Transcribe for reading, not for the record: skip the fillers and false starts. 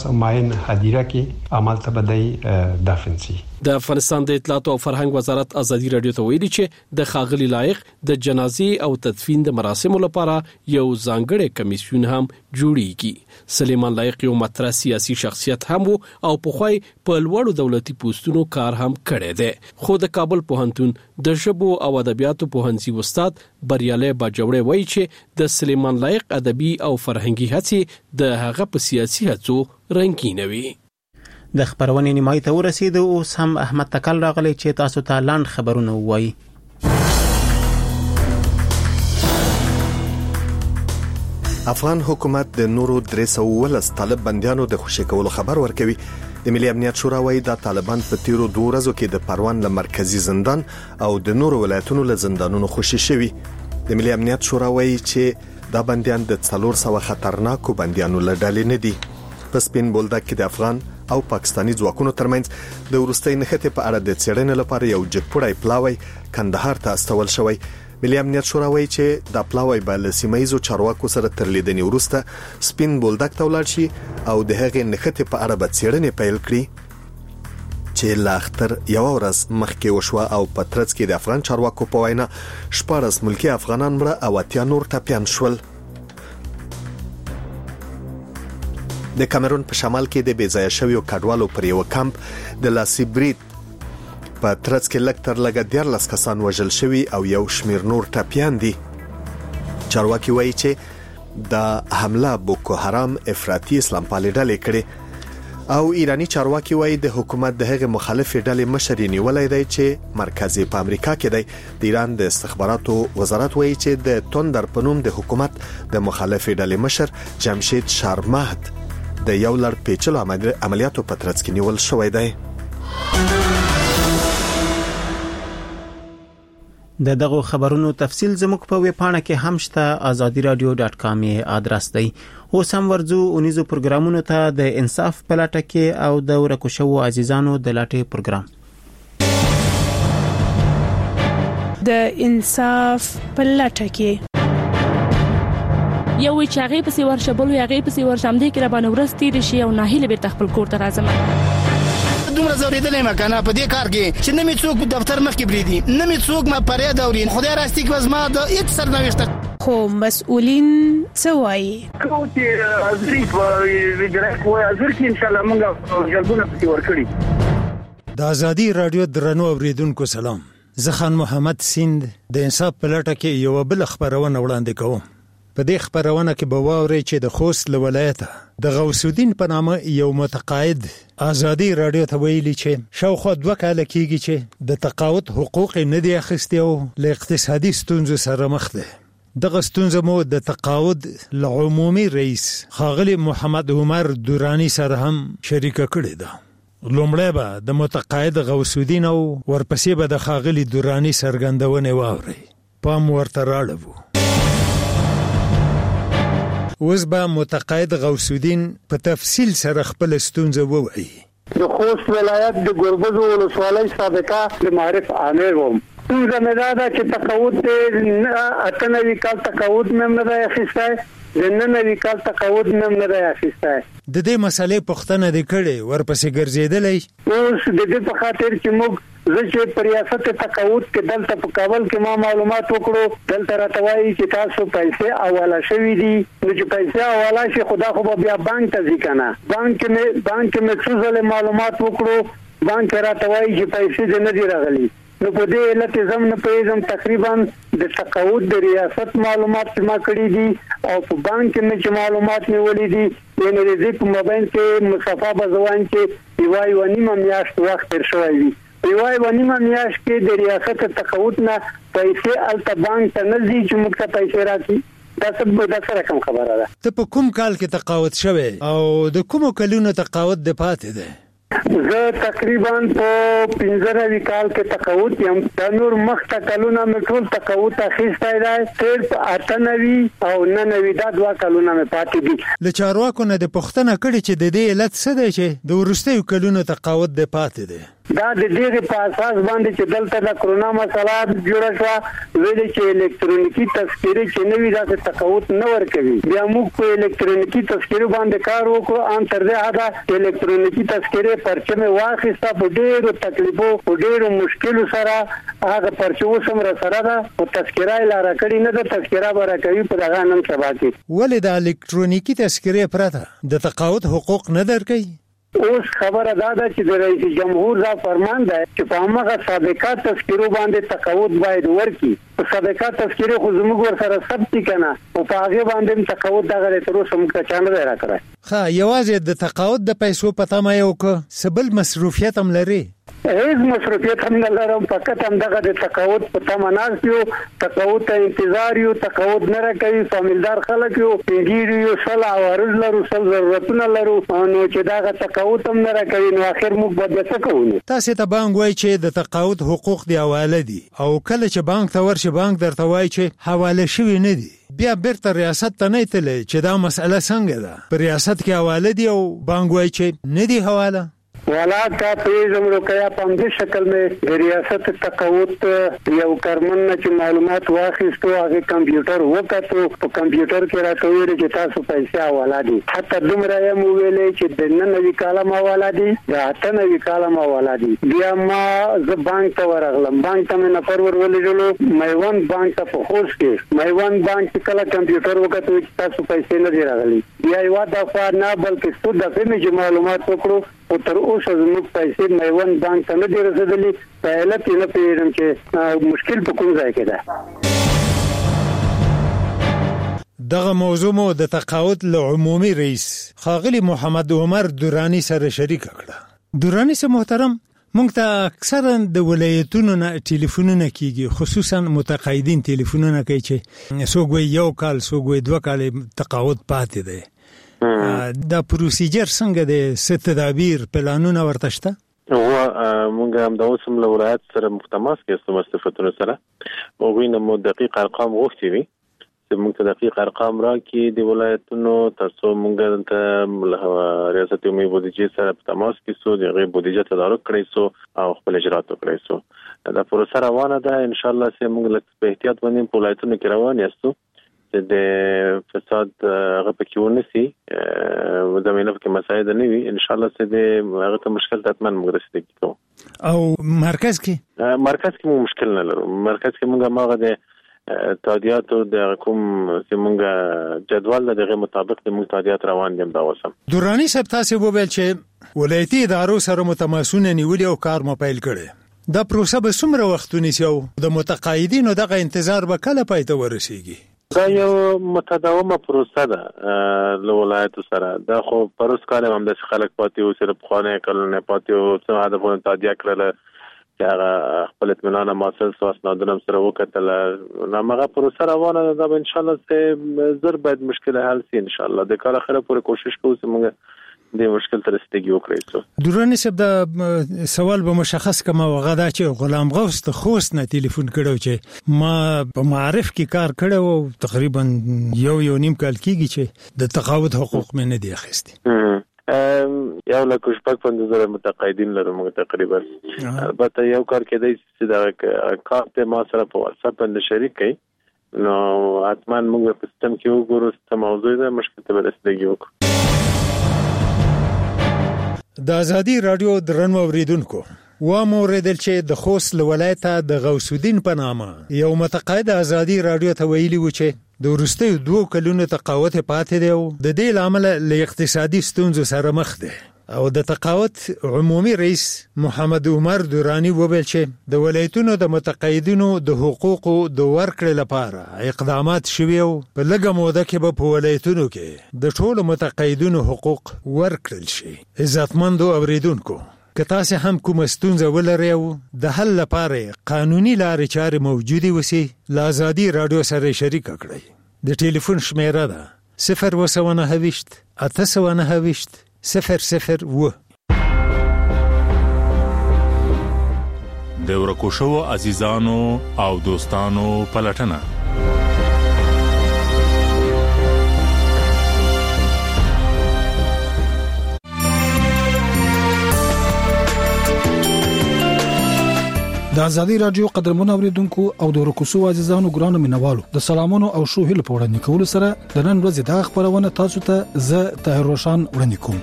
ماین هدیره کې عمل ته بدای دافنسي. د افغانستان د اطلاعات او فرهنګ وزارت ازادي رادیو ته ویلي چې د خاغلی لایق د جنازې او تدفین د مراسمو لپاره یو ځانګړی کمیسیون هم جوړیږي. سلیمان لایق یو مطرح سیاسي شخصیت هم او په خوای په لوړو دولتي پوسټونو کار هم کړی دی. خو د کابل پوهنتون د ژبو او ادبیاتو پوهنځي استاد بریالی باجوړی وایي چې د سلیمان لایق ادبي او فرهنګي هڅې د هغه په سیاسي هڅو رنګینوي. د خبرونې نیمای ته ورسېدو. اوس هم احمد تکل راغلی چې تاسو ته لاند خبرونه وایي. افغان حکومت د نورو 313 طالب بنديانو د خوشی کولو خبر ورکوي. د ملي امنیت شورا وايي د طالبان په تیرو 2 ورځو کې د پروان له مرکزی زندان او د نورو ولایتونو له زندانونو خوشی شوي. د ملي امنیت شورا وايي چې دا بنديان د 400 خطرناکو بنديانو له ډلې نه دي. په سپین بولدک کې د افغان او پاکستاني ځواکونو ترمنځ د ورستۍ نښتې په اړه د څېړنې لپاره یو جګپوړی پلاوی کندهار ته استول شوی. ملي امنیت شورا وايي چې د پلاوی به له سیمایزو چارواکو سره تر لیدنې وروسته سپین بولدک ته ولاړ شي او د هغې نښتې په اړه به څېړنې پیل کړي چې لا اختر یو ورځ مخکې وشوه او په ترڅ کې د افغان چارواکو په وینا 14 ملکی افغانان مړه او 80 نور ټپیان شول. د کامرون په شمال کې د بیځایه شویو کډوالو پر یو کمپ د لاسیبریت په ترڅ کې لکتر لګ 14 کسان وژل شوي او یو شمیر نور ټپیان دي. چارواکي وایي چې د حمله بوکو حرام افراطي اسلام پالي ډلې کړې او ایرانی چارواکي وایي د حکومت د هغه مخالف ډلې مشر نیولای دی چې مرکزی په امریکا کې دی. د ایران د استخباراتو وزارت وایي چې د توندر پنوم د حکومت د مخالف ډلې مشر جمشید شارمهد د یو لړ پیچلو عملیاتو په ترڅ کې نیول شوی دی. د دغه خبرونو تفصیل زموږ په ویب پاڼه کې هم شته. azadiradio.com آدرس دی. اوس هم ورځو اونیزو پروګرامونو ته د انصاف په لټه کې او د ورکو شوو عزیزانو د لټې پروګرام. د انصاف په لټه کې یو چې هغه په سیور شبل هغه په سیور شمدې کې را باندې ورستې شي او ناهیله به تخپل کور ته راځم. دومره زوریدلې مکانه په دې کار کې چې نه می څوک دفتر مخ کې بریدي نه می څوک ما پرې دورین خدای راستي کې وزما د هیڅ سرنوشت خو مسؤلین څه وایي کوم چې ازري ویډرک وای ازر کې ان شاء الله موږ جلبونه پکې ورکړي. د ازادي رادیو درنو اوریدونکو سلام. زه خان محمد سیند د انصاف په لټه کې یو بل خبرونه وړاندې کوم. په دې خبرونه کې به واوري چې د خوست ولایت د غوث الدین په نامه یو متقاعد ازادي رادیو ته ویلي چې شاوخوا 2 کال کېږي چې د تقاعد حقوق نه دی اخیستي او له اقتصادي ستونزو سره مخ دی. دغه ستونزه مو د تقاعد له عمومي رئیس خاغلی محمد عمر دورانی سره هم شریکه کړې ده. لومړی به د متقاعد غوث الدین او ورپسې به د خاغلی دورانی سرګندونه واوري. پام ورته راړو. اوس به متقاعد غوث الدین په تفصیل سره خپل ستونزه ووایي. د خوست ولایت د ګوربزو ولسوالۍ سابقه د معرف عامر وم. څنګه مې دا چې تقاعد ته اتنوي کال تقاعد مې نه راخیسته نننوي کال تقاعد مې نه راخیسته. د دې مسلې پوښتنه د کړې ورپسې ګرځېدلې. اوس د دې په خاطر چې موږ زه چې په ریاست تقاعد کې دلته په کابل کې ما معلومات وکړو دلته راته وایي چې تاسو پیسې حواله شوي دي. نو چې پیسې حواله شي خدا خو بیا بانک ته ځي کنه. بانک مې څو ځله معلومات وکړو بانک راته وایي چې پیسې دې نه دي راغلي. نو په دې علت زم نه پیژم تقریبا د تقاعد د ریاست معلومات ما کړی دي او په بانک کې چې معلومات نیولې دي یعنی دې په موبایل کې مصطفی بزوان کې یوای ونیمه میاشت وخت تر شوی دی. یوای ونیمه میاشت کې د ریاست تقاعد نه پیسې الته بانک ته نه ځي چې موږ ته پیسې راځي. دا څه رقم خبره ده. ته په کوم کال کې تقاعد شوی او د کومو کلونو تقاعد د پاتې ده؟ زه تقریبا په 15 کال کې تقاعد یم. د نور مخته کلونه مې ټول تقاعد اخیستی دی. صرف 98 او 99 دا 2 کلونه مې پاتې دي. له چارواکو نه د پوښتنه کړې چې د دې علت څه دی چې د وروستیو کلونو تقاعد د پاتې دی؟ دا د دې په اساس باندې چې دلته د کرونا مسله جوړه شو ویل چې الکترونیکی تذکره چې نوې د تقاعد نه ورکوي بیا موږ په الکترونیکی تذکره باندې کار وکړو ان تر دې حدا الکترونیکی تذکره پرچمه واخیسته په ډېرو تکلیفو په ډېرو مشکلو سره هغه پرچو سره سره دا او تذکره لاره کړی نه د تذکره ورکوي په دغه نن سبا کې ولې د الکترونیکی تذکره پرته د تقاعد حقوق نه درکوي اوس خبره دا ده چې د رئیس جمهور دا فرمان دی چې په هغه سابقه تذکرو باندې تقاعد باید ورکړي په سابقه تذکره خو زموږ ور سره ثبت کنا او په هغه باندې تقاعد دغه تر اوسه موږ چانه دی راکړی ها یوازې د تقاعد د پیسو پته ما یو کو سبل مصروفیت هم لري هیڅ مصروفیت هم نه لرم فقط هم دغه د تقاعد په تمناس یو تقاعد ته انتظار یو تقاعد نه راکوي فامیلدار خلک یو پیګیر یو سلا ورز لرو سل ضرورتونه لرو نو چې دغه تقاعد هم نه راکوي نو اخر موږ به څه کوو تاسو ته بانک وای چې د تقاعد حقوق دی حواله دي او کله چې بانک ته ورشي بانک درته وای چې حواله شوی نه دي بیا بیرته ریاست ته نه تللی چې دا مسأله څنګه ده په ریاست کې حواله دي او بانک وای چې نه دی حواله والا کا پیزم روکیا په دې شکل مې د ریاست تقاعد یو کارمن چې معلومات واخیستو هغه کمپیوټر وکړو په کمپیوټر کې راټوي چې تاسو پیسې حواله دي حتی دومره یې مو ویلې چې د نن کالم حواله دي یا اتنوي کالم حواله دي بیا ما ز بانک ته ورغلم بانک ته مې نفر ورولېږلو میوان بانک ته په خوش کې میوان بانک کله کمپیوټر وکړو چې تاسو پیسې نه دی راغلي بیا یو دفعه نه بلکې څو دفعه مې معلومات وکړو او تر اوسه زموږ پیسې میوان بانک ته نه دی رسیدلې په علت یې نه پوهېږم چې مشکل په کوم ځای کې ده دغه موضوع مو د تقاعد له عمومي رئیس ښاغلي محمد عمر درانی سره شریک کړه درانی سره محترم مونږ ته اکثرا د ولایتونو نه ټلیفونونه کیږي خصوصا متقاعدین ټلیفونونه کوي چې څوک یو کال څوک 2 کال تقاعد پاتې دی دا پروسیجر څنګه دی ست تدابیر پلانونه ورته شته مونږ هم د اوسم له ولایت سره مختماس کې مستفیدونو سره موږ نو دقیق ارقام غوښتي وي چې موږ ته دقیق ارقام راکړي د ولایتونو ترڅو موږ ته ریاست عمومي بودیجې سره په تماس کې سو د غیر بودیجې تدارک کړی سو او خپل اجرات وکړي سو دا پروسه روانه ده ان شاء الله چې موږ له احتیاط باندې په ولایتونو کې روان یاستو د فساد هغه پکې ونسي زمينه کې مسایل نه وي ان شاء الله چې د هغه ته مشکل تاتمن موږ رسیدګي کوو او مرکز کې مو مشکل نه لرو مرکز کې موږ ماغه د تادیاتو د کوم چې موږ جدول دغه مطابق د موږ تادیات روان دي دا وسم دورانی صاحب تاسو وویل چې ولایتي ادارو سره متماسونه نیولې او کار مو پیل کړي دا پروسه به څومره وخت ونیسي او د متقاعدینو دغه انتظار به کله پای ته ورسیږي دا یو متداومه پروسه ده له ولایت سره دا خو پروس کال هم د خلک پاتې او صرف خانه کلونه پاتې او څه هدفونه تادیه کړل چې هغه خپل اطمینان ماسل سو اسنادونه سره وکړل نو هغه پروسه روانه ده ان شاء الله چې زر باید مشکل حل شي ان شاء الله د کار اخره پوره کوشش کوو چې موږ د مشکل تر رسیدګي وکړو درانی صاحب دا سوال به مشخص کما وغدا چې غلام غوث ته خوست نه ټلیفون کړو چې ما په معرف کې کار کړو تقریبا یو نیم کال کېږي چې د تقاعد حقوق مې نه دی اخیستي یو لکه شپږ 15 متقاعدین لرو موږ تقریبا البته یو کار کېدای چې دا کار ته ما سره په واتس اپ باندې شریک کړي نو اتمن موږ په سیستم کې وګورو چې موضوع ده مشکل ته رسیدګي وکړو د ازادي رادیو درنو اوریدونکو و موردل چې د خوست ولایت د غوث الدین په نامه یو متقاعد ازادي رادیو ته ویلي و چې د ورستیو 2 کلونو تقاعد پاتې دی او د دې لامل له اقتصادي ستونزو سره مخ دی او د تقاعد عمومي رئیس محمد عمر درانی وویل چې د ولایتونو د متقاعدینو د حقوقو د ورکړې لپاره اقدامات شوي او په لږه موده کې به په ولایتونو کې د ټولو متقاعدینو حقوق ورکړل شي عزتمندو اوریدونکو که تاسو هم کوم ستونزه ولرئ او د حل لپاره قانوني لارې چارې موجودي وسی له ازادي رادیو سره شریک کړئ د ټلیفون شمیره ده 029 829 001 د ورکوشو عزیزانو او دوستانو پلټنه د ازادي رادیو قدرمنو اوریدونکو او د رکوسو عزیزانو ګرانو مینوالو د سلامونو او شو هیله په وړاندې کول سره د نن ورځې د خبرونه تاسو ته زه طاهر روشن وړاندې کوم.